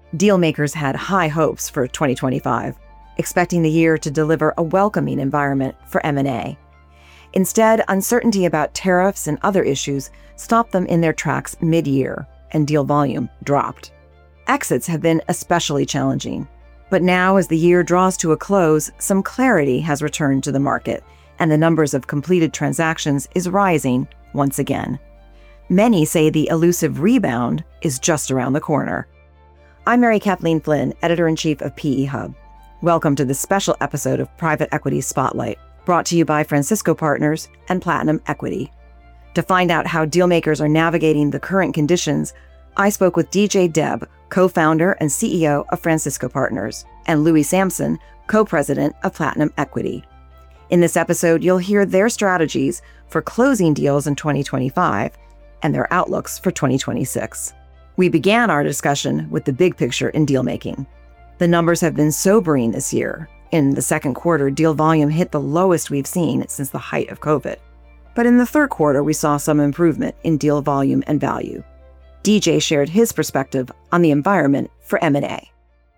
Dealmakers had high hopes for 2025, expecting the year to deliver a welcoming environment for M&A. Instead, uncertainty about tariffs and other issues stopped them in their tracks mid-year, and deal volume dropped. Exits have been especially challenging. But now, as the year draws to a close, some clarity has returned to the market, and the numbers of completed transactions is rising once again. Many say the elusive rebound is just around the corner. I'm Mary Kathleen Flynn, Editor-in-Chief of PE Hub. Welcome to this special episode of Private Equity Spotlight, brought to you by Francisco Partners and Platinum Equity. To find out how dealmakers are navigating the current conditions, I spoke with DJ Deb, co-founder and CEO of Francisco Partners, and Louis Sampson, co-president of Platinum Equity. In this episode, you'll hear their strategies for closing deals in 2025 and their outlooks for 2026. We began our discussion with the big picture in deal-making. The numbers have been sobering this year. In the second quarter, deal volume hit the lowest we've seen since the height of COVID. But in the third quarter, we saw some improvement in deal volume and value. DJ shared his perspective on the environment for M&A.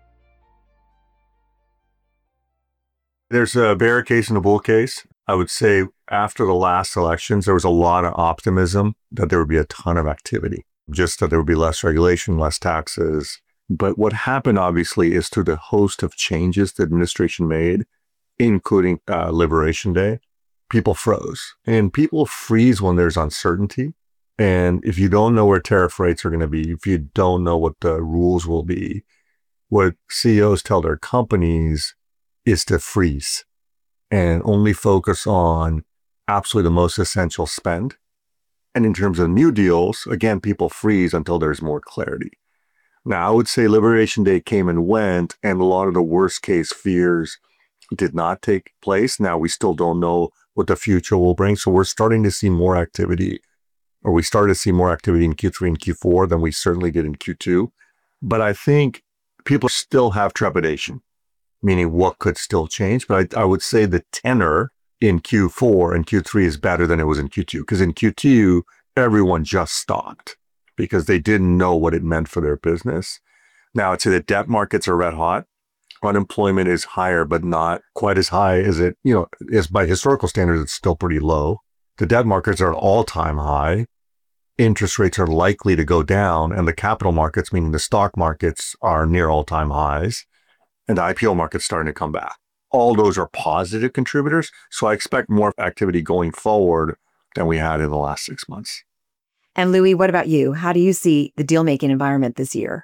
There's a bear case and a bull case. I would say after the last elections, there was a lot of optimism that there would be a ton of activity, just that there would be less regulation, less taxes. But what happened, obviously, is through the host of changes the administration made, including Liberation Day, people froze. And people freeze when there's uncertainty. And if you don't know where tariff rates are going to be, if you don't know what the rules will be, what CEOs tell their companies is to freeze and only focus on absolutely the most essential spend. And in terms of new deals, again, people freeze until there's more clarity. Now, I would say Liberation Day came and went, and a lot of the worst case fears did not take place. Now, we still don't know what the future will bring. So we're starting to see more activity, or we started to see more activity in Q3 and Q4 than we certainly did in Q2. But I think people still have trepidation, meaning what could still change. But I would say the tenor in Q4 and Q3 is better than it was in Q2. Because in Q2, everyone just stopped because they didn't know what it meant for their business. Now, I'd say the debt markets are red hot. Unemployment is higher, but not quite as high as it, is by historical standards, it's still pretty low. The debt markets are at all-time high. Interest rates are likely to go down, and the capital markets, meaning the stock markets, are near all-time highs, and the IPO market's starting to come back. All those are positive contributors, so I expect more activity going forward than we had in the last 6 months. And Louis, what about you? How do you see the deal-making environment this year?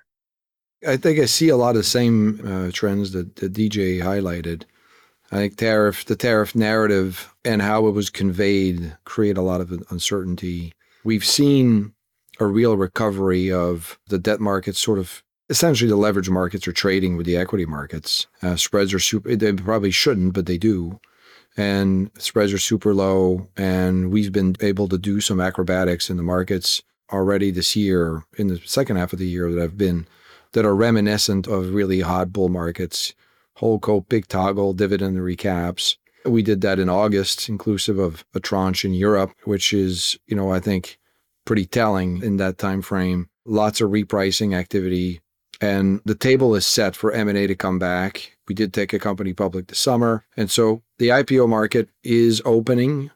I think I see a lot of the same trends that DJ highlighted. I think the tariff narrative and how it was conveyed create a lot of uncertainty. We've seen a real recovery of the debt markets, sort of essentially the leverage markets are trading with the equity markets. Spreads are they probably shouldn't, but they do. And spreads are super low. And we've been able to do some acrobatics in the markets already this year, in the second half of the year that are reminiscent of really hot bull markets. Holdco, big toggle, dividend recaps. We did that in August, inclusive of a tranche in Europe, which is, I think pretty telling in that time frame. Lots of repricing activity. And the table is set for M&A to come back. We did take a company public this summer. And so the IPO market is opening,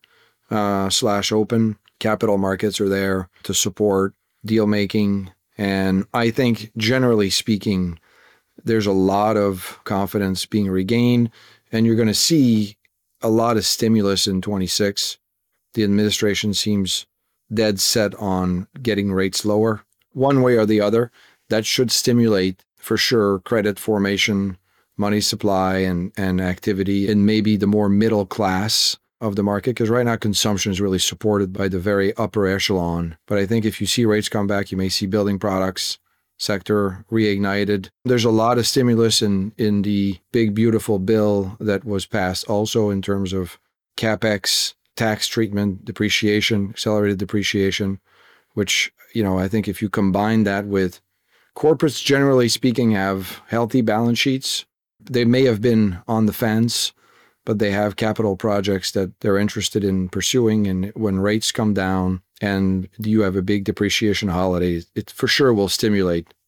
/open. Capital markets are there to support deal making. And I think, generally speaking, there's a lot of confidence being regained, and you're going to see a lot of stimulus in 26. The administration seems dead set on getting rates lower, one way or the other. That should stimulate, for sure, credit formation, money supply, and activity in maybe the more middle class of the market, because right now consumption is really supported by the very upper echelon. But I think if you see rates come back, you may see building products sector reignited. There's a lot of stimulus in the big, beautiful bill that was passed also in terms of CapEx, tax treatment, depreciation, accelerated depreciation, which, I think if you combine that with corporates, generally speaking, have healthy balance sheets. They may have been on the fence, but they have capital projects that they're interested in pursuing. And when rates come down and you have a big depreciation holiday, it for sure will stimulate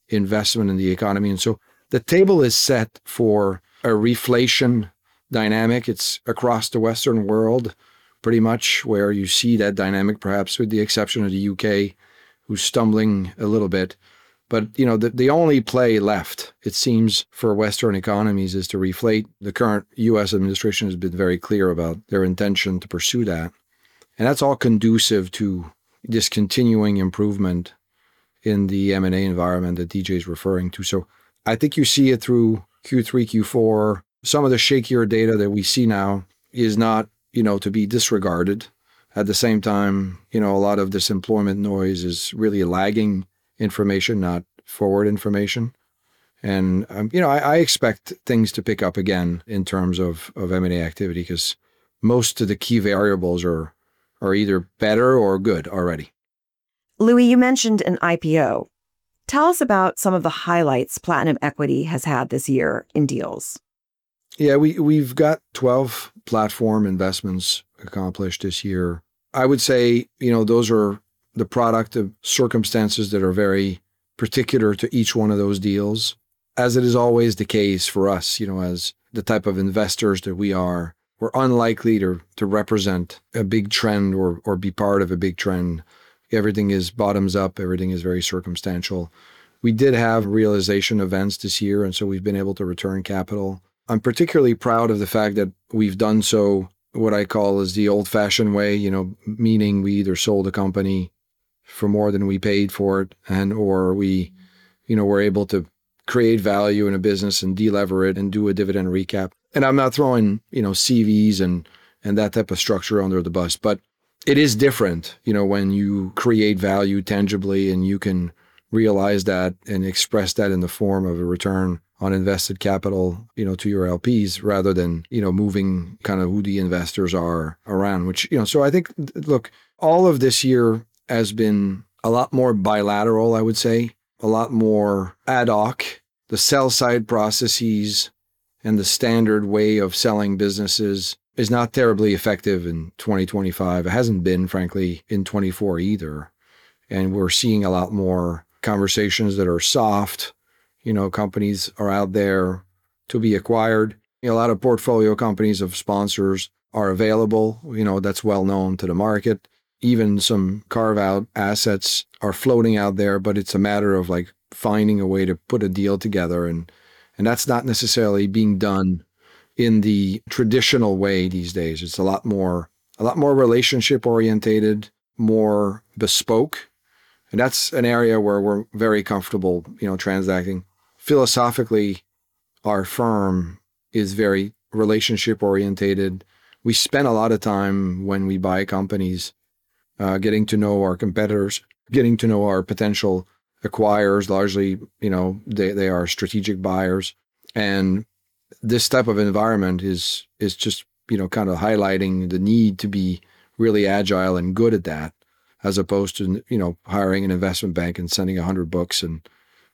investment in the economy. And so the table is set for a reflation dynamic. It's across the Western world, pretty much, where you see that dynamic, perhaps with the exception of the UK, who's stumbling a little bit. But, the only play left, it seems, for Western economies is to reflate. The current U.S. administration has been very clear about their intention to pursue that. And that's all conducive to this continuing improvement in the M&A environment that DJ is referring to. So I think you see it through Q3, Q4. Some of the shakier data that we see now is not, to be disregarded. At the same time, a lot of this employment noise is really lagging information, not forward information. And, I expect things to pick up again in terms of M&A activity, because most of the key variables are either better or good already. Louis, you mentioned an IPO. Tell us about some of the highlights Platinum Equity has had this year in deals. Yeah, we've got 12 platform investments accomplished this year. I would say, those are the product of circumstances that are very particular to each one of those deals. As it is always the case for us, as the type of investors that we are, we're unlikely to represent a big trend or be part of a big trend. Everything is bottoms up. Everything is very circumstantial. We did have realization events this year, and so we've been able to return capital. I'm particularly proud of the fact that we've done so what I call is the old-fashioned way, meaning we either sold a company for more than we paid for it, or we, were able to create value in a business and delever it and do a dividend recap. And I'm not throwing, CVs and that type of structure under the bus, but it is different, when you create value tangibly and you can realize that and express that in the form of a return on invested capital, to your LPs, rather than, moving kind of who the investors are around, which, so I think, look, all of this year has been a lot more bilateral, I would say, a lot more ad hoc. The sell side processes and the standard way of selling businesses is not terribly effective in 2025. It hasn't been, frankly, in 24 either. And we're seeing a lot more conversations that are soft. Companies are out there to be acquired. A lot of portfolio companies of sponsors are available. That's well known to the market. Even some carve-out assets are floating out there, but it's a matter of finding a way to put a deal together. And that's not necessarily being done in the traditional way these days. It's a lot more relationship orientated, more bespoke. And that's an area where we're very comfortable, transacting. Philosophically, our firm is very relationship orientated. We spend a lot of time when we buy companies getting to know our competitors, getting to know our potential acquirers. Largely, they are strategic buyers. And this type of environment is just, kind of highlighting the need to be really agile and good at that, as opposed to, hiring an investment bank and sending 100 books and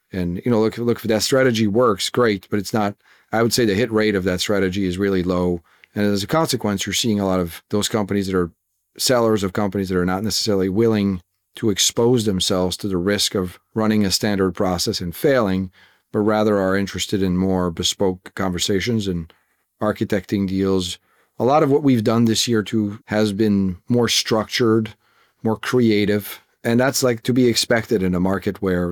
look, if that strategy works, great, but it's not. I would say the hit rate of that strategy is really low. And as a consequence, you're seeing a lot of those companies that are sellers of companies that are not necessarily willing to expose themselves to the risk of running a standard process and failing, but rather are interested in more bespoke conversations and architecting deals. A lot of what we've done this year too has been more structured, more creative. And that's to be expected in a market where,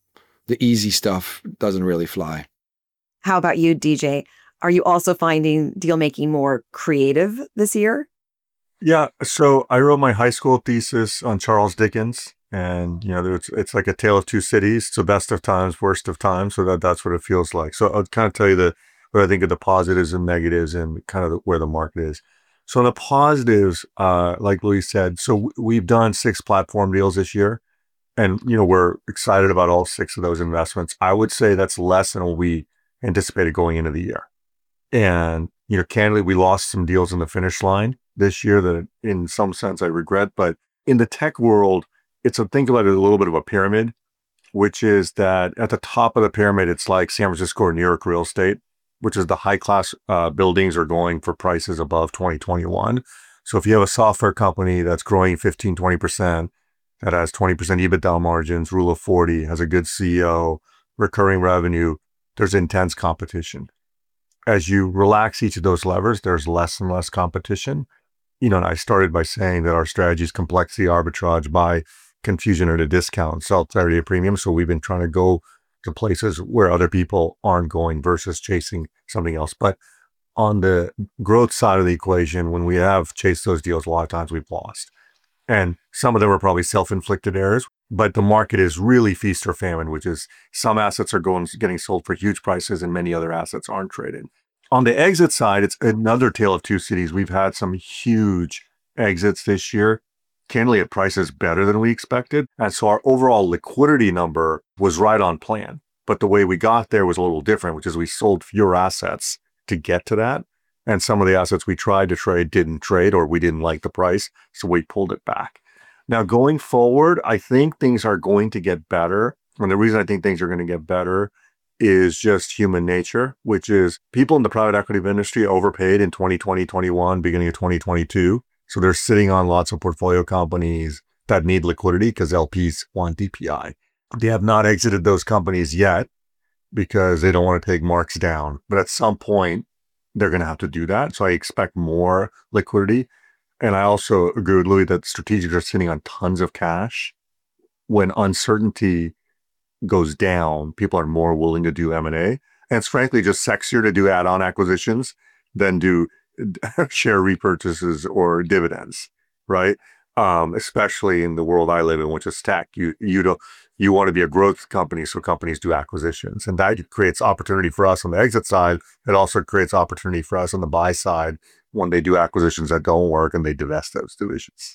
the easy stuff doesn't really fly. How about you, DJ? Are you also finding deal making more creative this year? Yeah. So I wrote my high school thesis on Charles Dickens, and it's like a tale of two cities. So best of times, worst of times. So that's what it feels like. So I'll kind of tell you what I think of the positives and negatives and kind of where the market is. So the positives, like Louis said, so we've done 6 platform deals this year, and we're excited about all 6 of those investments. I would say that's less than what we anticipated going into the year. And candidly, we lost some deals in the finish line this year that in some sense I regret. But in the tech world, think about it a little bit of a pyramid, which is that at the top of the pyramid, it's like San Francisco or New York real estate, which is the high class buildings are going for prices above 2021. So if you have a software company that's growing 15-20%, that has 20% EBITDA margins, rule of 40, has a good CEO, recurring revenue, there's intense competition. As you relax each of those levers, there's less and less competition. And I started by saying that our strategy is complexity arbitrage, buy confusion at a discount, sell clarity at a premium. So we've been trying to go to places where other people aren't going versus chasing something else. But on the growth side of the equation, when we have chased those deals, a lot of times we've lost. And some of them are probably self-inflicted errors, but the market is really feast or famine, which is some assets are getting sold for huge prices and many other assets aren't traded. On the exit side, it's another tale of two cities. We've had some huge exits this year, candidly at prices better than we expected. And so our overall liquidity number was right on plan. But the way we got there was a little different, which is we sold fewer assets to get to that. And some of the assets we tried to trade didn't trade, or we didn't like the price, so we pulled it back. Now, going forward, I think things are going to get better. And the reason I think things are going to get better is just human nature, which is people in the private equity industry overpaid in 2020, 21, beginning of 2022. So they're sitting on lots of portfolio companies that need liquidity because LPs want DPI. They have not exited those companies yet because they don't want to take marks down. But at some point, they're going to have to do that. So I expect more liquidity. And I also agree with Louis that strategics are sitting on tons of cash. When uncertainty goes down, people are more willing to do M&A. And it's frankly just sexier to do add-on acquisitions than do share repurchases or dividends, right? Especially in the world I live in, which is tech. You want to be a growth company, so companies do acquisitions. And that creates opportunity for us on the exit side. It also creates opportunity for us on the buy side when they do acquisitions that don't work and they divest those divisions.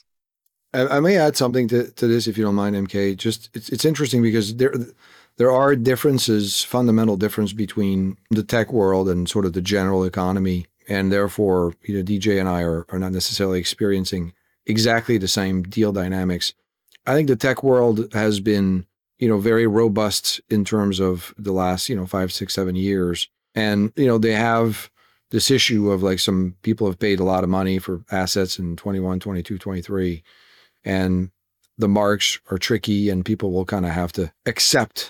I may add something to this, if you don't mind, MK. Just it's interesting because there are differences, fundamental difference between the tech world and sort of the general economy. And therefore, DJ and I are not necessarily experiencing exactly the same deal dynamics. I think the tech world has been, very robust in terms of the last, 5, 6, 7 years. And, they have this issue of like some people have paid a lot of money for assets in 21, 22, 23. And the marks are tricky and people will kind of have to accept,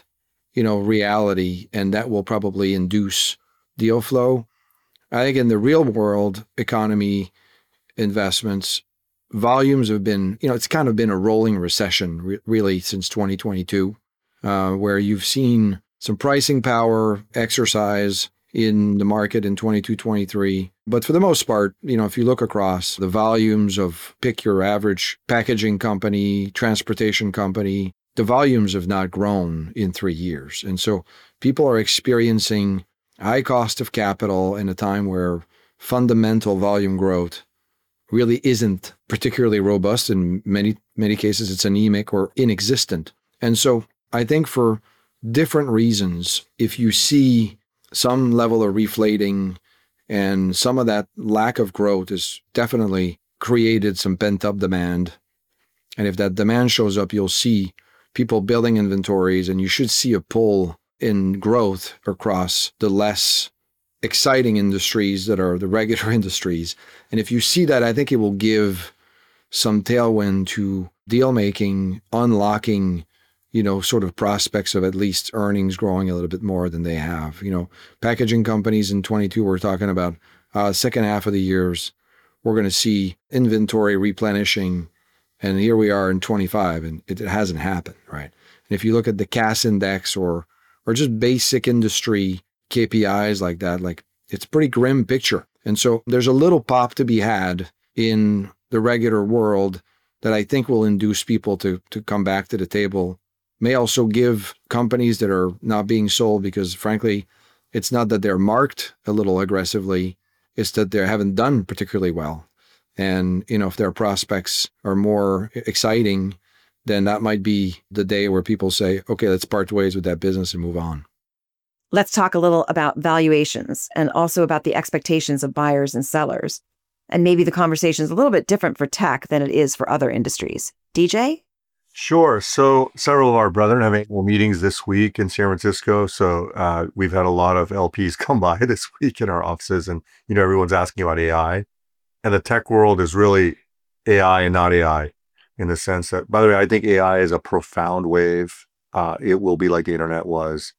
reality. And that will probably induce deal flow. I think in the real world economy investments, volumes have been, it's kind of been a rolling recession really since 2022, where you've seen some pricing power exercise in the market in 22, 23. But for the most part, if you look across the volumes of pick your average packaging company, transportation company, the volumes have not grown in 3 years. And so people are experiencing high cost of capital in a time where fundamental volume growth really isn't particularly robust. In many cases, it's anemic or inexistent. And so I think for different reasons, if you see some level of reflating and some of that lack of growth has definitely created some pent-up demand. And if that demand shows up, you'll see people building inventories, and you should see a pull in growth across the less exciting industries that are the regular industries. And if you see that, I think it will give some tailwind to deal making, unlocking, sort of prospects of at least earnings growing a little bit more than they have. Packaging companies in 22, we're talking about second half of the years, we're going to see inventory replenishing. And here we are in 25, and it hasn't happened, right? And if you look at the CAS index or just basic industry KPIs like that, like it's a pretty grim picture. And so there's a little pop to be had in the regular world that I think will induce people to come back to the table. May also give companies that are not being sold, because frankly, it's not that they're marked a little aggressively, it's that they haven't done particularly well. And, if their prospects are more exciting, then that might be the day where people say, okay, let's part ways with that business and move on. Let's talk a little about valuations and also about the expectations of buyers and sellers. And maybe the conversation is a little bit different for tech than it is for other industries. DJ? Sure. So several of our brethren have annual meetings this week in San Francisco. So we've had a lot of LPs come by this week in our offices, and, everyone's asking about AI. And the tech world is really AI and not AI, in the sense that, by the way, I think AI is a profound wave. It will be like the internet was.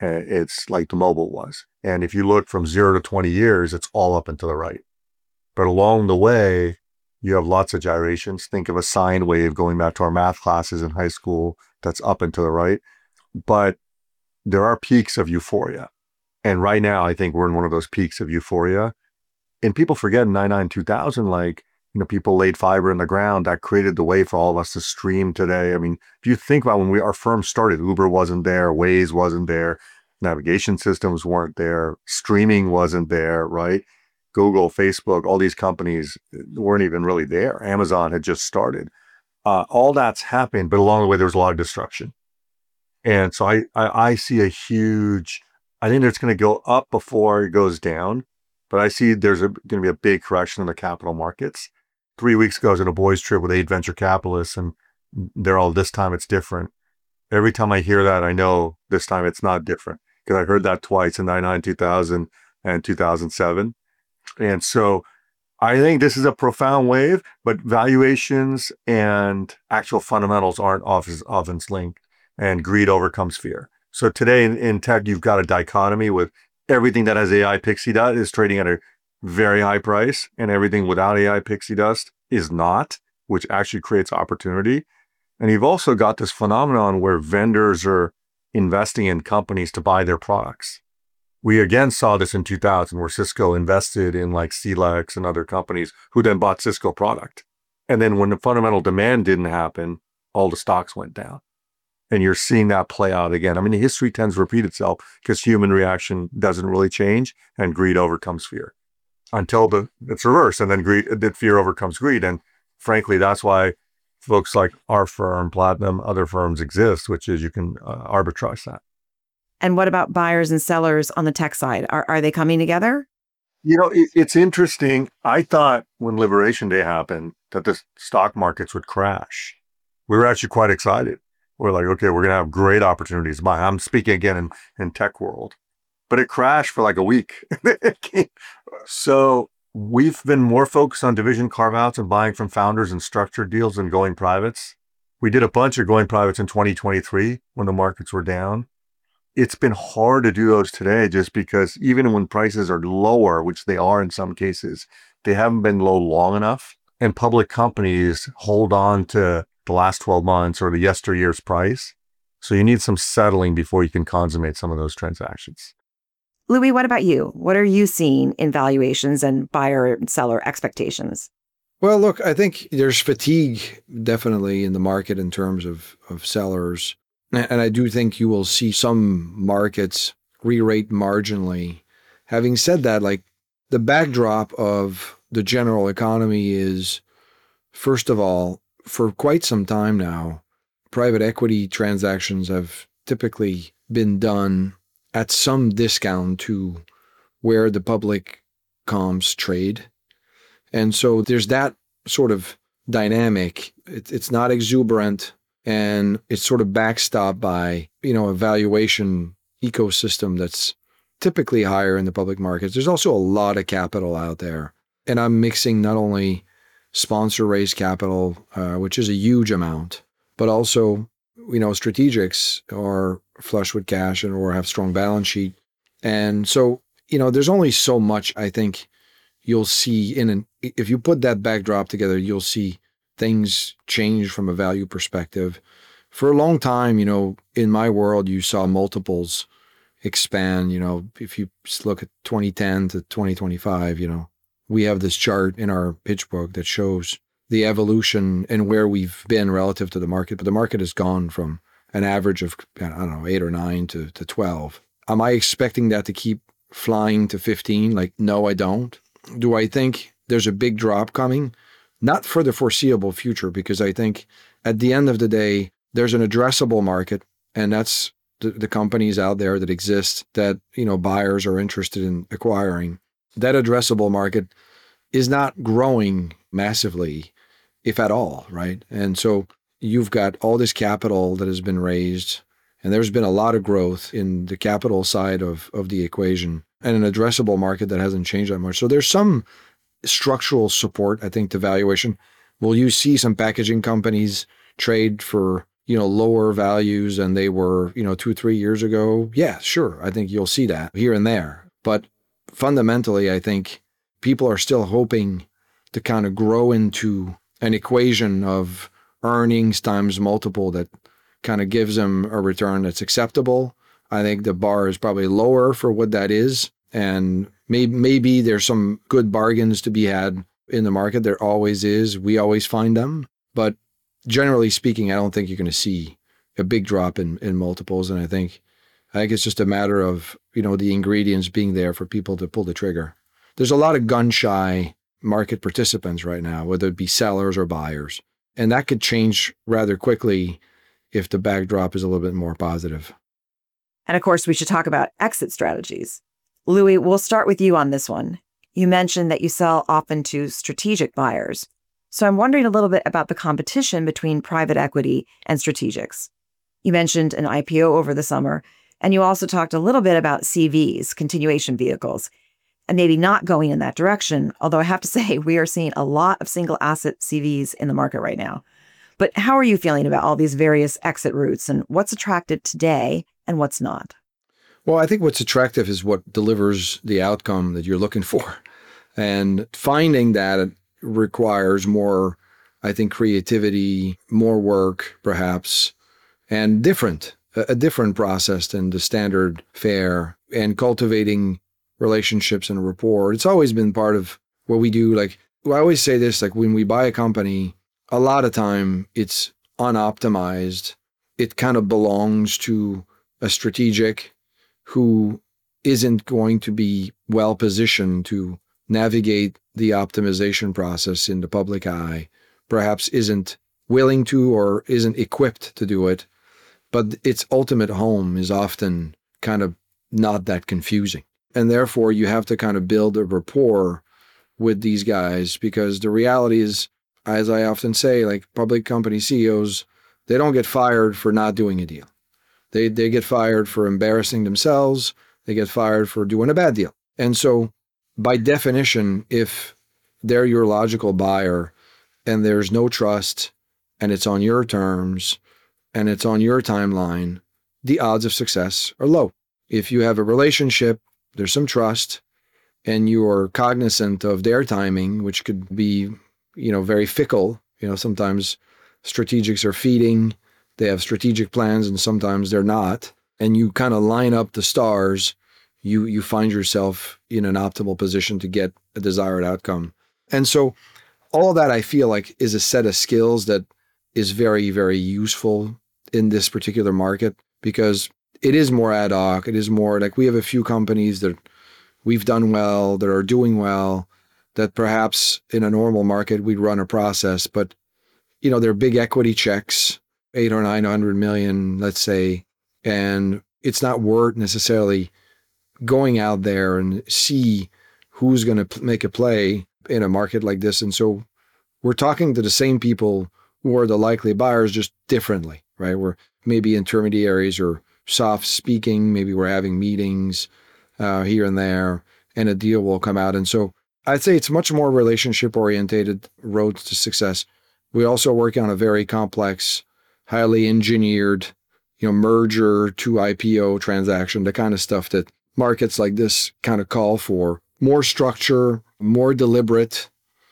It's like the mobile was. And if you look from 0 to 20 years, it's all up and to the right. But along the way, you have lots of gyrations. Think of a sine wave going back to our math classes in high school that's up and to the right. But there are peaks of euphoria. And right now, I think we're in one of those peaks of euphoria. And people forget in 99, 2000, like, people laid fiber in the ground. That created the way for all of us to stream today. I mean, if you think about when our firm started, Uber wasn't there, Waze wasn't there, navigation systems weren't there, streaming wasn't there, right? Google, Facebook, all these companies weren't even really there. Amazon had just started. All that's happened, but along the way, there was a lot of destruction. And so I see I think it's going to go up before it goes down, but I see there's going to be a big correction in the capital markets. 3 weeks ago, I was on a boys trip with 8 venture capitalists, and they're all, this time it's different. Every time I hear that, I know this time it's not different, because I heard that twice in 99, 2000, and 2007. And so I think this is a profound wave, but valuations and actual fundamentals aren't often linked, and greed overcomes fear. So today in tech, you've got a dichotomy with everything that has AI pixie dust is trading at a very high price, and everything without AI pixie dust is not, which actually creates opportunity. And you've also got this phenomenon where vendors are investing in companies to buy their products. We again saw this in 2000, where Cisco invested in like Celex and other companies who then bought Cisco product. And then when the fundamental demand didn't happen, all the stocks went down. And you're seeing that play out again. I mean, history tends to repeat itself because human reaction doesn't really change, and greed overcomes fear until it's reversed. And then fear overcomes greed. And frankly, that's why folks like our firm, Platinum, other firms exist, which is you can arbitrage that. And what about buyers and sellers on the tech side? Are they coming together? It's interesting. I thought when Liberation Day happened that the stock markets would crash. We were actually quite excited. We're like, okay, we're going to have great opportunities to buy. I'm speaking again in tech world. But it crashed for like a week. So we've been more focused on division carve-outs and buying from founders and structured deals than going privates. We did a bunch of going privates in 2023 when the markets were down. It's been hard to do those today just because even when prices are lower, which they are in some cases, they haven't been low long enough. And public companies hold on to the last 12 months or the yesteryear's price. So you need some settling before you can consummate some of those transactions. Louis, what about you? What are you seeing in valuations and buyer and seller expectations? Well, look, I think there's fatigue definitely in the market in terms of sellers. And I do think you will see some markets re-rate marginally. Having said that, like the backdrop of the general economy is, first of all, for quite some time now, private equity transactions have typically been done at some discount to where the public comps trade. And so there's that sort of dynamic. It's not exuberant, and it's sort of backstopped by, a valuation ecosystem that's typically higher in the public markets. There's also a lot of capital out there. And I'm mixing not only sponsor raised capital, which is a huge amount, but also, strategics are flush with cash or have strong balance sheet. And so, there's only so much I think you'll see if you put that backdrop together, you'll see things change from a value perspective. For a long time, in my world, you saw multiples expand. If you look at 2010 to 2025, we have this chart in our pitch book that shows the evolution and where we've been relative to the market. But the market has gone from an average of, 8 or 9 to 12. Am I expecting that to keep flying to 15? Like, no, I don't. Do I think there's a big drop coming? Not for the foreseeable future, because I think at the end of the day, there's an addressable market, and that's the companies out there that exist that, buyers are interested in acquiring. That addressable market is not growing massively, if at all, right? And so you've got all this capital that has been raised, and there's been a lot of growth in the capital side of the equation, and an addressable market that hasn't changed that much. So there's some structural support, I think, to valuation. Will you see some packaging companies trade for, lower values than they were, 2-3 years ago. Yeah, sure. I think you'll see that here and there. But fundamentally, I think people are still hoping to kind of grow into an equation of earnings times multiple that kind of gives them a return that's acceptable. I think the bar is probably lower for what that is. And maybe there's some good bargains to be had in the market. There always is. We always find them. But generally speaking, I don't think you're going to see a big drop in multiples. And I think it's just a matter of, the ingredients being there for people to pull the trigger. There's a lot of gun-shy market participants right now, whether it be sellers or buyers. And that could change rather quickly if the backdrop is a little bit more positive. And of course, we should talk about exit strategies. Louis, we'll start with you on this one. You mentioned that you sell often to strategic buyers. So I'm wondering a little bit about the competition between private equity and strategics. You mentioned an IPO over the summer, and you also talked a little bit about CVs, continuation vehicles, and maybe not going in that direction, although I have to say we are seeing a lot of single asset CVs in the market right now. But how are you feeling about all these various exit routes and what's attractive today and what's not? Well, I think what's attractive is what delivers the outcome that you're looking for. And finding that requires more, I think, creativity, more work, perhaps, and a different process than the standard fare, and cultivating relationships and rapport. It's always been part of what we do. Like, I always say this, like when we buy a company, a lot of time it's unoptimized. It kind of belongs to a strategic who isn't going to be well positioned to navigate the optimization process in the public eye, perhaps isn't willing to or isn't equipped to do it. But its ultimate home is often kind of not that confusing. And therefore, you have to kind of build a rapport with these guys, because the reality is, as I often say, like public company CEOs, they don't get fired for not doing a deal. They get fired for embarrassing themselves. They get fired for doing a bad deal. And so by definition, if they're your logical buyer and there's no trust and it's on your terms and it's on your timeline, the odds of success are low. If you have a relationship, there's some trust, and you are cognizant of their timing, which could be, very fickle. Sometimes strategics are feeding, they have strategic plans, and sometimes they're not. And you kind of line up the stars, you find yourself in an optimal position to get a desired outcome. And so all that, I feel like, is a set of skills that is very, very useful in this particular market, because it is more ad hoc. It is more like we have a few companies that we've done well, that are doing well, that perhaps in a normal market we'd run a process, but they're big equity checks, 800 or 900 million, let's say, and it's not worth necessarily going out there and see who's going to make a play in a market like this. And so we're talking to the same people who are the likely buyers, just differently, right? We're maybe intermediaries or soft speaking, maybe we're having meetings here and there, and a deal will come out. And so I'd say it's much more relationship orientated road to success. We also work on a very complex, highly engineered, merger to IPO transaction, the kind of stuff that markets like this kind of call for. More structure, more deliberate,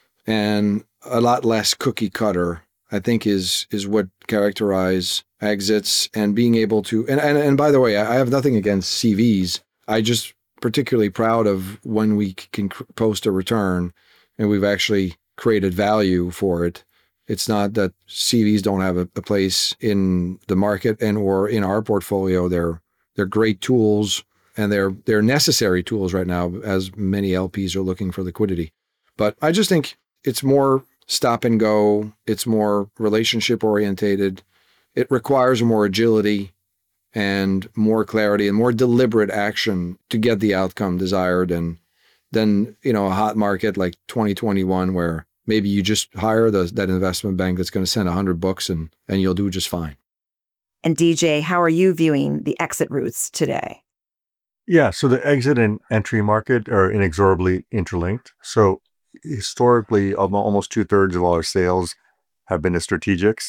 and a lot less cookie cutter, I think is what characterize exits, and being able to, and by the way, I have nothing against CVs. I just particularly proud of when we can post a return and we've actually created value for it. It's not that CVs don't have a place in the market and or in our portfolio. They're great tools, and they're necessary tools right now, as many LPs are looking for liquidity. But I just think it's more stop and go. It's more relationship orientated. It requires more agility and more clarity and more deliberate action to get the outcome desired. And then, a hot market like 2021, where maybe you just hire that investment bank that's going to send 100 books and you'll do just fine. And DJ, how are you viewing the exit routes today? Yeah, so the exit and entry market are inexorably interlinked. So historically, almost 2/3 of all our sales have been to strategics.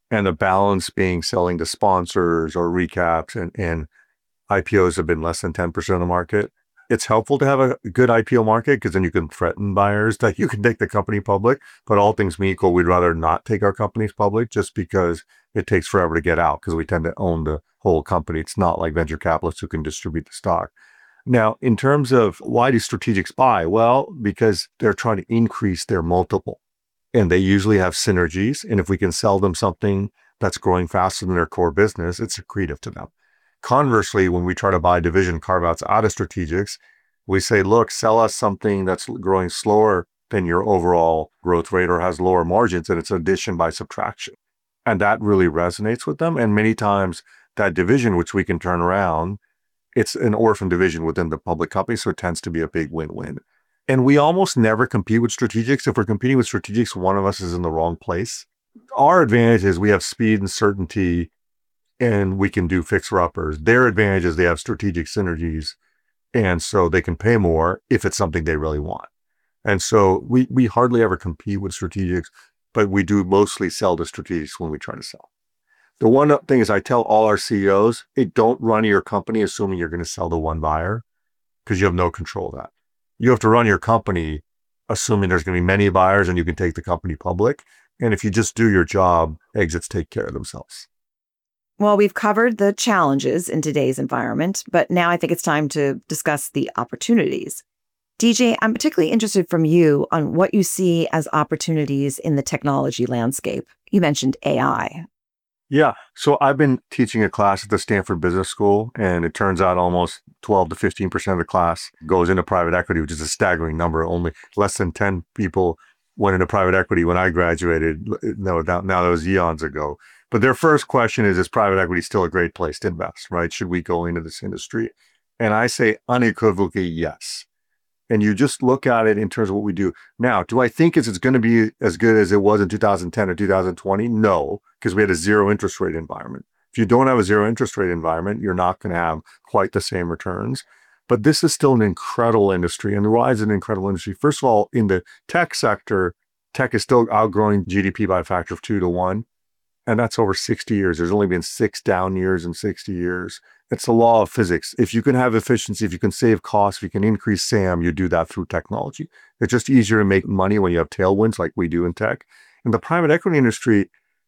And the balance being selling to sponsors or recaps and IPOs have been less than 10% of the market. It's helpful to have a good IPO market because then you can threaten buyers that you can take the company public. But all things being equal, we'd rather not take our companies public just because it takes forever to get out because we tend to own the whole company. It's not like venture capitalists who can distribute the stock. Now, in terms of why do strategics buy? Well, because they're trying to increase their multiple and they usually have synergies. And if we can sell them something that's growing faster than their core business, it's accretive to them. Conversely, when we try to buy division carve-outs out of strategics, we say, look, sell us something that's growing slower than your overall growth rate or has lower margins, and it's addition by subtraction. And that really resonates with them. And many times that division, which we can turn around, it's an orphan division within the public company, so it tends to be a big win-win. And we almost never compete with strategics. If we're competing with strategics, one of us is in the wrong place. Our advantage is we have speed and certainty, and we can do fixer-uppers. Their advantage is they have strategic synergies, and so they can pay more if it's something they really want. And so we hardly ever compete with strategics, but we do mostly sell to strategics when we try to sell. The one thing is I tell all our CEOs, hey, don't run your company assuming you're going to sell to one buyer because you have no control of that. You have to run your company assuming there's going to be many buyers and you can take the company public. And if you just do your job, exits take care of themselves. Well, we've covered the challenges in today's environment, but now I think it's time to discuss the opportunities. DJ, I'm particularly interested from you on what you see as opportunities in the technology landscape. You mentioned AI. Yeah. So I've been teaching a class at the Stanford Business School, and it turns out almost 12 to 15% of the class goes into private equity, which is a staggering number. Only less than 10 people went into private equity when I graduated. No, now that was eons ago. But their first question is private equity still a great place to invest, right? Should we go into this industry? And I say unequivocally, yes. And you just look at it in terms of what we do. Now, do I think it's going to be as good as it was in 2010 or 2020? No, because we had a zero interest rate environment. If you don't have a zero interest rate environment, you're not going to have quite the same returns. But this is still an incredible industry. And why is it an incredible industry? First of all, in the tech sector, tech is still outgrowing GDP by a factor of 2 to 1. And that's over 60 years. There's only been 6 down years in 60 years. It's the law of physics. If you can have efficiency, if you can save costs, if you can increase SAM, you do that through technology. It's just easier to make money when you have tailwinds like we do in tech. In the private equity industry,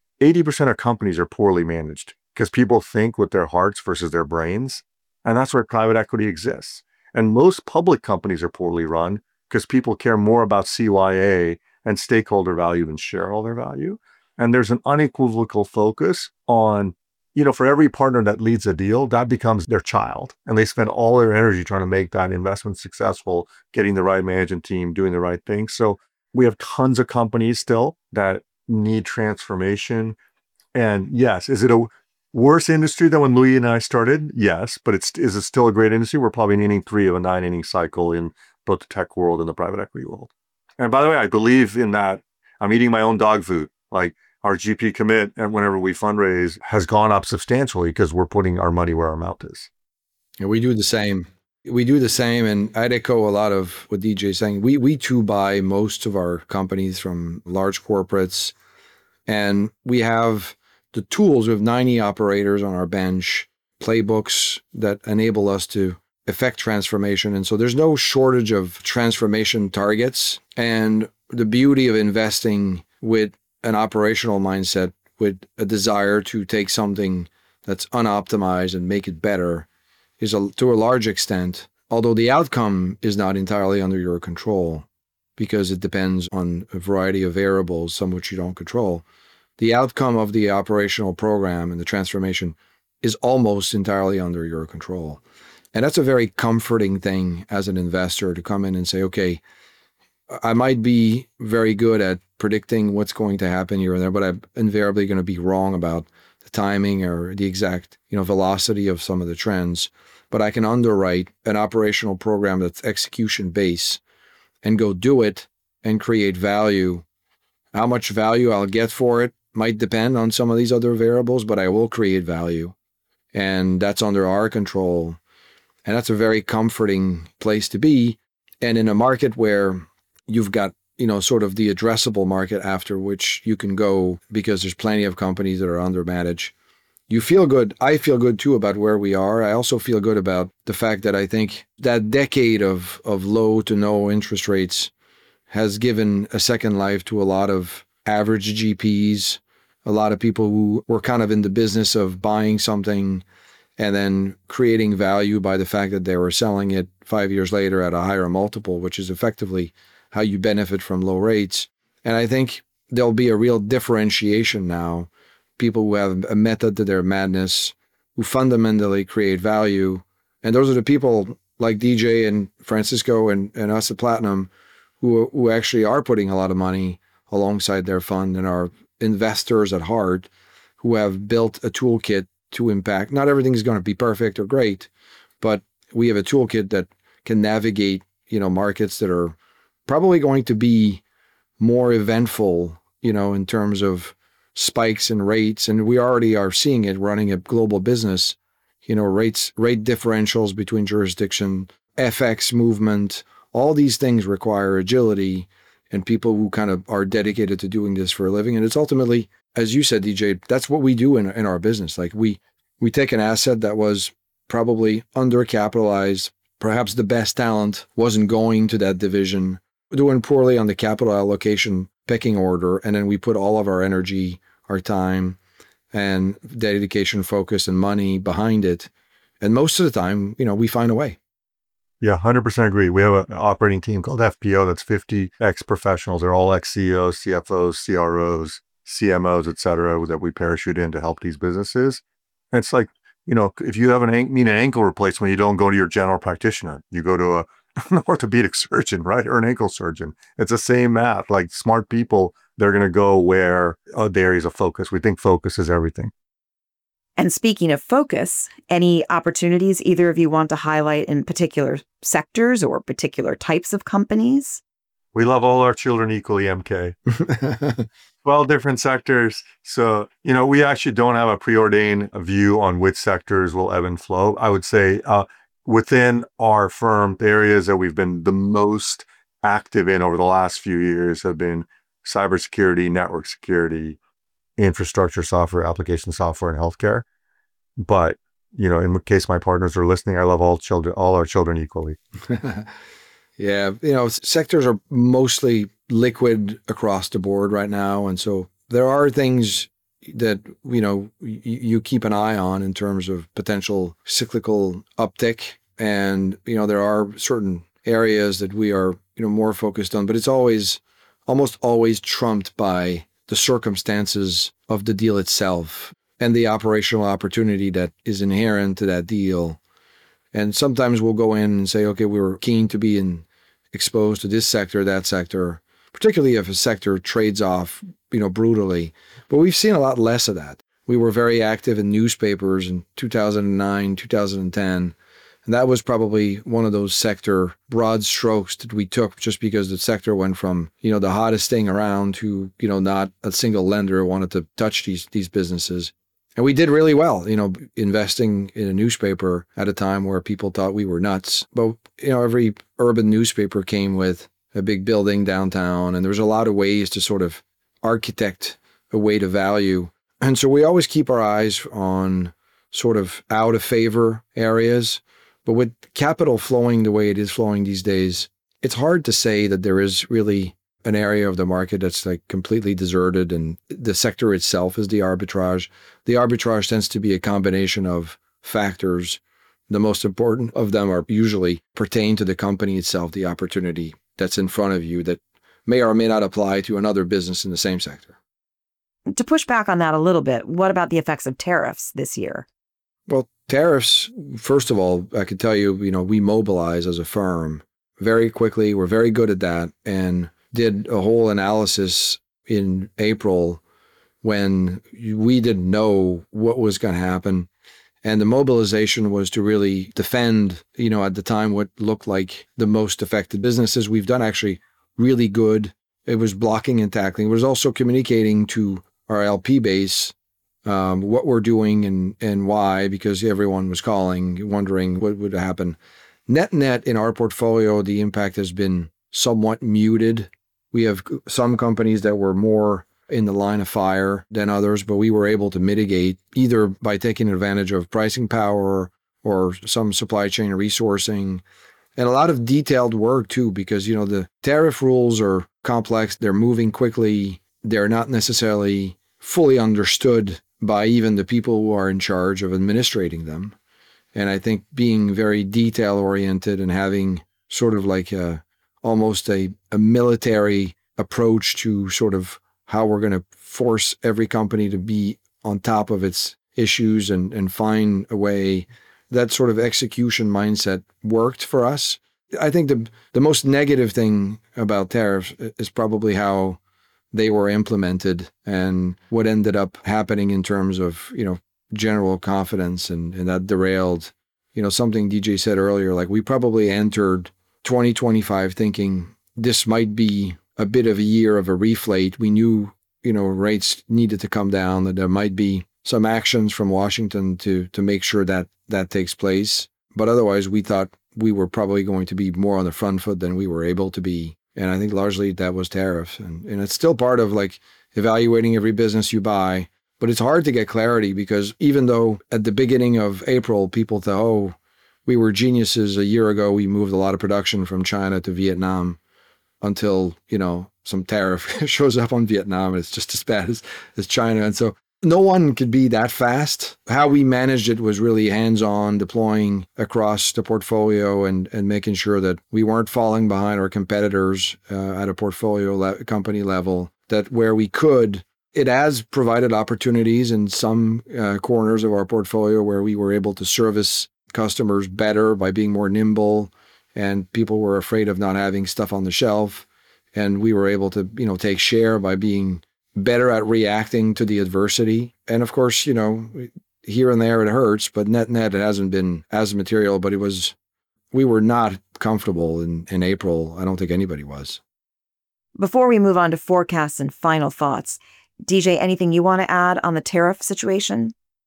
80% of companies are poorly managed because people think with their hearts versus their brains. And that's where private equity exists. And most public companies are poorly run because people care more about CYA and stakeholder value than shareholder value. And there's an unequivocal focus on, for every partner that leads a deal, that becomes their child. And they spend all their energy trying to make that investment successful, getting the right management team, doing the right thing. So we have tons of companies still that need transformation. And yes, is it a worse industry than when Louis and I started? Yes, but is it still a great industry? We're probably in inning 3 of a 9-inning cycle in both the tech world and the private equity world. And by the way, I believe in that. I'm eating my own dog food. Like our GP commit, and whenever we fundraise, has gone up substantially because we're putting our money where our mouth is. Yeah, we do the same. And I'd echo a lot of what DJ is saying. We too buy most of our companies from large corporates, and we have the tools. We have 90 operators on our bench, playbooks that enable us to effect transformation. And so there's no shortage of transformation targets. And the beauty of investing with an operational mindset, with a desire to take something that's unoptimized and make it better, is to a large extent, although the outcome is not entirely under your control because it depends on a variety of variables, some which you don't control. The outcome of the operational program and the transformation is almost entirely under your control. And that's a very comforting thing as an investor, to come in and say, okay, I might be very good at predicting what's going to happen here and there, but I'm invariably going to be wrong about the timing or the exact, velocity of some of the trends. But I can underwrite an operational program that's execution based and go do it and create value. How much value I'll get for it might depend on some of these other variables, but I will create value. And that's under our control. And that's a very comforting place to be. And in a market where you've got sort of the addressable market after which you can go because there's plenty of companies that are undermanaged. You feel good. I feel good too about where we are. I also feel good about the fact that I think that decade of low to no interest rates has given a second life to a lot of average GPs, a lot of people who were kind of in the business of buying something and then creating value by the fact that they were selling it 5 years later at a higher multiple, which is effectively how you benefit from low rates. And I think there'll be a real differentiation now. People who have a method to their madness, who fundamentally create value. And those are the people like DJ and Francisco and us at Platinum who actually are putting a lot of money alongside their fund and are investors at heart who have built a toolkit to impact. Not everything is going to be perfect or great, but we have a toolkit that can navigate, markets that are probably going to be more eventful, in terms of spikes in rates. And we already are seeing it running a global business, rate differentials between jurisdiction, FX movement, all these things require agility and people who kind of are dedicated to doing this for a living. And it's ultimately, as you said, DJ, that's what we do in our business. Like we take an asset that was probably undercapitalized, perhaps the best talent wasn't going to that division, doing poorly on the capital allocation pecking order, and then we put all of our energy, our time, and dedication, focus, and money behind it. And most of the time, we find a way. Yeah, 100% agree. We have an operating team called FPO that's 50 ex-professionals. They're all ex-CEOs, CFOs, CROs, CMOs, et cetera, that we parachute in to help these businesses. And it's like, if you have an ankle replacement, you don't go to your general practitioner. You go to an orthopedic surgeon, right? Or an ankle surgeon. It's the same math. Like smart people, they're going to go where the areas of focus. We think focus is everything. And speaking of focus, any opportunities either of you want to highlight in particular sectors or particular types of companies? We love all our children equally, MK. 12 different sectors. So, we actually don't have a preordained view on which sectors will ebb and flow. I would say within our firm, the areas that we've been the most active in over the last few years have been cybersecurity, network security, infrastructure software, application software, and healthcare. But, in case my partners are listening, I love all our children equally. Yeah. Sectors are mostly liquid across the board right now. And so there are things that, you keep an eye on in terms of potential cyclical uptick. And, there are certain areas that we are, more focused on, but it's almost always trumped by the circumstances of the deal itself and the operational opportunity that is inherent to that deal. And sometimes we'll go in and say, okay, we were keen to be exposed to this sector, that sector, particularly if a sector trades off, brutally. But we've seen a lot less of that. We were very active in newspapers in 2009, 2010. And that was probably one of those sector broad strokes that we took just because the sector went from, the hottest thing around to, not a single lender wanted to touch these businesses. And we did really well, investing in a newspaper at a time where people thought we were nuts. But, every urban newspaper came with a big building downtown, and there was a lot of ways to sort of architect a way to value. And so we always keep our eyes on sort of out of favor areas. But with capital flowing the way it is flowing these days, it's hard to say that there is really an area of the market that's like completely deserted and the sector itself is the arbitrage. The arbitrage tends to be a combination of factors. The most important of them are usually pertain to the company itself, the opportunity that's in front of you that may or may not apply to another business in the same sector. To push back on that a little bit, what about the effects of tariffs this year? Well, tariffs, first of all, I can tell you, we mobilize as a firm very quickly. We're very good at that and did a whole analysis in April when we didn't know what was going to happen. And the mobilization was to really defend, at the time, what looked like the most affected businesses. We've done actually really good. It was blocking and tackling. It was also communicating to our LP base what we're doing and why, because everyone was calling, wondering what would happen. Net in our portfolio, the impact has been somewhat muted We have some companies that were more in the line of fire than others, but we were able to mitigate either by taking advantage of pricing power or some supply chain resourcing, and a lot of detailed work too, because, the tariff rules are complex. They're moving quickly. They're not necessarily fully understood by even the people who are in charge of administrating them. And I think being very detail oriented and having sort of like almost a military approach to sort of how we're going to force every company to be on top of its issues and find a way, that sort of execution mindset worked for us. I think the most negative thing about tariffs is probably how they were implemented and what ended up happening in terms of, general confidence, and that derailed, something DJ said earlier, like we probably entered 2025 thinking this might be a bit of a year of a reflate. We knew, rates needed to come down, that there might be some actions from Washington to make sure that that takes place. But otherwise, we thought we were probably going to be more on the front foot than we were able to be. And I think largely that was tariffs. And it's still part of like evaluating every business you buy. But it's hard to get clarity because even though at the beginning of April, people thought, oh, we were geniuses a year ago, we moved a lot of production from China to Vietnam, until, some tariff shows up on Vietnam and it's just as bad as China. And so no one could be that fast. How we managed it was really hands-on, deploying across the portfolio and making sure that we weren't falling behind our competitors at a portfolio company level, that where we could, it has provided opportunities in some corners of our portfolio where we were able to service customers better by being more nimble, and people were afraid of not having stuff on the shelf. And we were able to, take share by being better at reacting to the adversity. And of course, here and there it hurts, but net, it hasn't been as material, but we were not comfortable in April. I don't think anybody was. Before we move on to forecasts and final thoughts, DJ, anything you want to add on the tariff situation?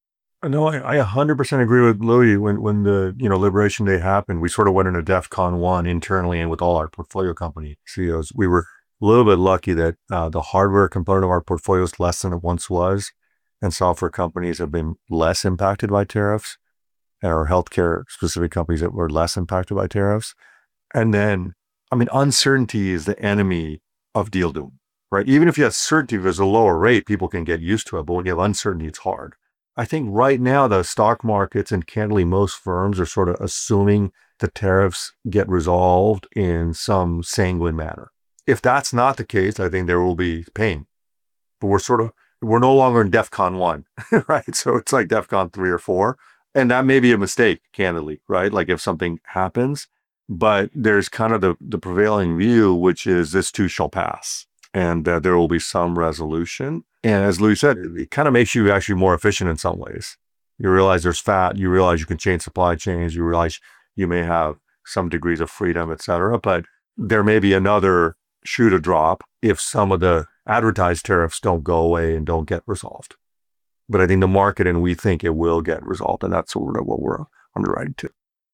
No, I 100% agree with Louis. When the Liberation Day happened, we sort of went into DEFCON 1 internally and with all our portfolio company CEOs. We were a little bit lucky that the hardware component of our portfolio is less than it once was, and software companies have been less impacted by tariffs, and our healthcare specific companies that were less impacted by tariffs. And then, uncertainty is the enemy of deal doing, right? Even if you have certainty, if there's a lower rate, people can get used to it. But when you have uncertainty, it's hard. I think right now the stock markets and candidly most firms are sort of assuming the tariffs get resolved in some sanguine manner. If that's not the case, I think there will be pain. But we're no longer in DEFCON 1, right? So it's like DEFCON 3 or 4. And that may be a mistake, candidly, right? Like if something happens, but there's kind of the prevailing view, which is this too shall pass, and that there will be some resolution. And as Louis said, it kind of makes you actually more efficient in some ways. You realize there's fat, you realize you can change supply chains, you realize you may have some degrees of freedom, et cetera, but there may be another shoe to drop if some of the advertised tariffs don't go away and don't get resolved. But I think the market and we think it will get resolved, and that's sort of what we're underwriting to.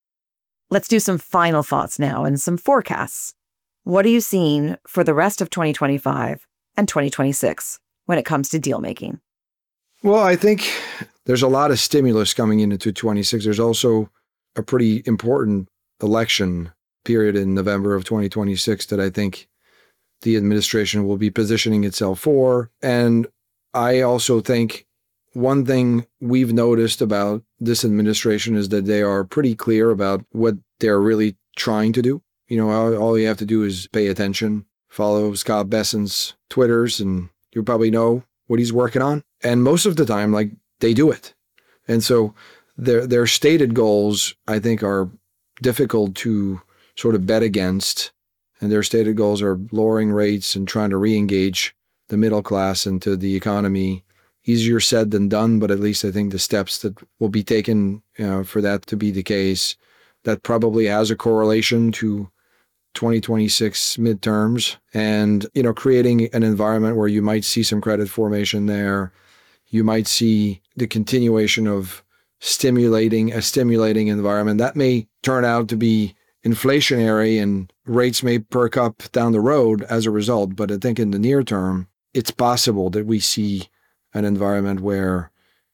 Let's do some final thoughts now and some forecasts. What are you seeing for the rest of 2025 and 2026 when it comes to deal making? Well, I think there's a lot of stimulus coming into 26. There's also a pretty important election period in November of 2026 that I think the administration will be positioning itself for. And I also think one thing we've noticed about this administration is that they are pretty clear about what they're really trying to do. All you have to do is pay attention, follow Scott Bessent's Twitters, and you probably know what he's working on. And most of the time, they do it. And so their stated goals, I think, are difficult to sort of bet against. And their stated goals are lowering rates and trying to re-engage the middle class into the economy. Easier said than done, but at least I think the steps that will be taken for that to be the case, that probably has a correlation to 2026 midterms and, creating an environment where you might see some credit formation there. You might see the continuation of stimulating environment. That may turn out to be inflationary and rates may perk up down the road as a result. But I think in the near term, it's possible that we see an environment where,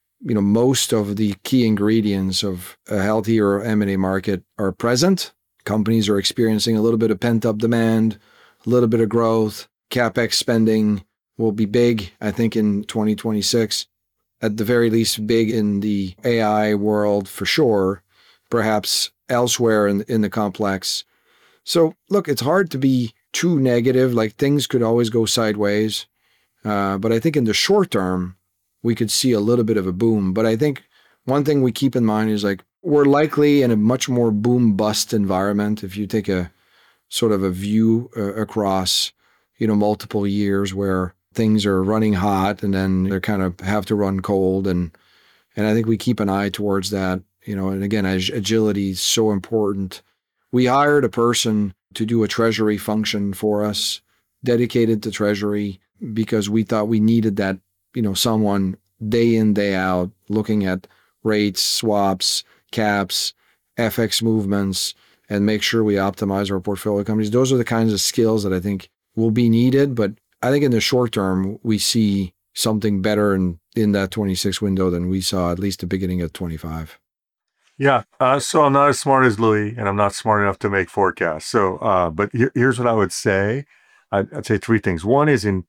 most of the key ingredients of a healthier M&A market are present. Companies are experiencing a little bit of pent-up demand, a little bit of growth. CapEx spending will be big, I think, in 2026. At the very least, big in the AI world for sure, perhaps elsewhere in the complex. So look, it's hard to be too negative, like things could always go sideways. But I think in the short term, we could see a little bit of a boom. But I think one thing we keep in mind is like, we're likely in a much more boom bust environment. If you take a sort of a view across, multiple years where things are running hot and then they kind of have to run cold. And I think we keep an eye towards that, and again, agility is so important. We hired a person to do a treasury function for us, dedicated to treasury, because we thought we needed that, someone day in, day out, looking at rates, swaps, caps, FX movements, and make sure we optimize our portfolio companies. Those are the kinds of skills that I think will be needed. But I think in the short term, we see something better in that 26 window than we saw at least the beginning of 25. Yeah. So I'm not as smart as Louis, and I'm not smart enough to make forecasts. So, but here's what I would say. I'd say three things. One is in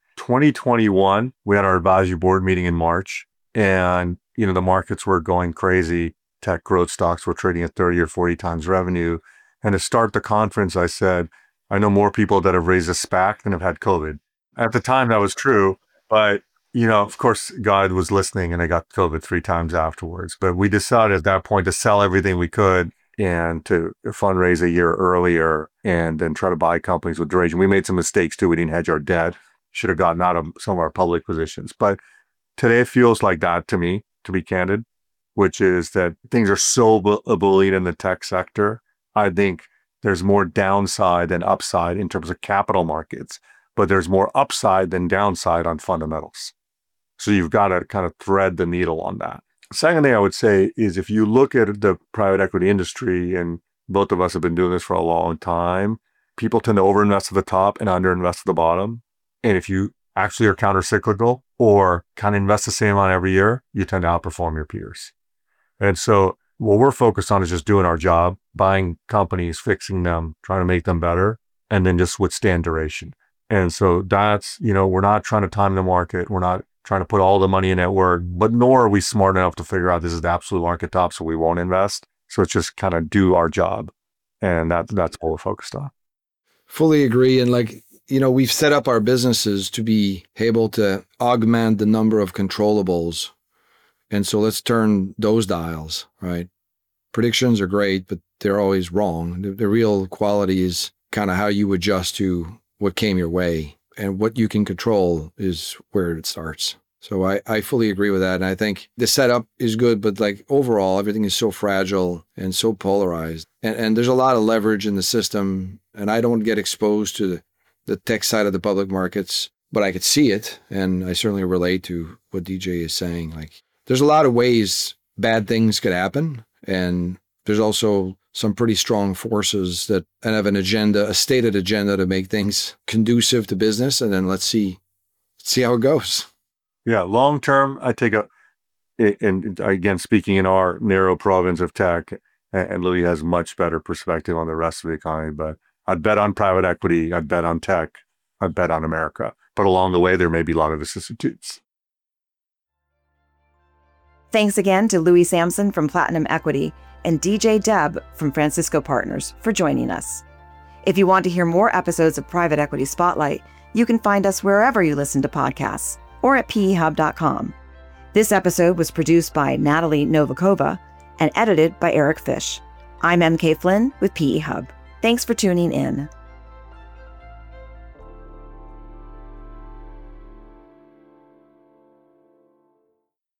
2021, we had our advisory board meeting in March, and, the markets were going crazy. Tech growth stocks were trading at 30 or 40 times revenue. And to start the conference, I said, I know more people that have raised a SPAC than have had COVID. At the time, that was true. But, of course, God was listening and I got COVID 3 times afterwards. But we decided at that point to sell everything we could and to fundraise a year earlier and then try to buy companies with duration. We made some mistakes too. We didn't hedge our debt. Should have gotten out of some of our public positions. But today it feels like that to me, to be candid, which is that things are so bullied in the tech sector. I think there's more downside than upside in terms of capital markets, but there's more upside than downside on fundamentals. So you've got to kind of thread the needle on that. Second thing I would say is if you look at the private equity industry, and both of us have been doing this for a long time, people tend to overinvest at the top and underinvest at the bottom. And if you actually are countercyclical or kind of invest the same amount every year, you tend to outperform your peers. And so what we're focused on is just doing our job, buying companies, fixing them, trying to make them better, and then just withstand duration. And so that's, we're not trying to time the market. We're not trying to put all the money in at work, but nor are we smart enough to figure out this is the absolute market top, so we won't invest. So it's just kind of do our job. And that's what we're focused on. Fully agree. And we've set up our businesses to be able to augment the number of controllables. And so let's turn those dials, right? Predictions are great, but they're always wrong. The real quality is kind of how you adjust to what came your way, and what you can control is where it starts. So I fully agree with that. And I think the setup is good, but overall, everything is so fragile and so polarized. And there's a lot of leverage in the system. And I don't get exposed to the tech side of the public markets, but I could see it. And I certainly relate to what DJ is saying. There's a lot of ways bad things could happen. And there's also some pretty strong forces that have an agenda, a stated agenda to make things conducive to business. And then let's see how it goes. Yeah, long term, I take and again, speaking in our narrow province of tech, and Louis has much better perspective on the rest of the economy, but I'd bet on private equity, I'd bet on tech, I'd bet on America. But along the way, there may be a lot of vicissitudes. Thanks again to Louis Sampson from Platinum Equity and DJ Deb from Francisco Partners for joining us. If you want to hear more episodes of Private Equity Spotlight, you can find us wherever you listen to podcasts or at pehub.com. This episode was produced by Natalie Novakova and edited by Eric Fish. I'm MK Flynn with PE Hub. Thanks for tuning in.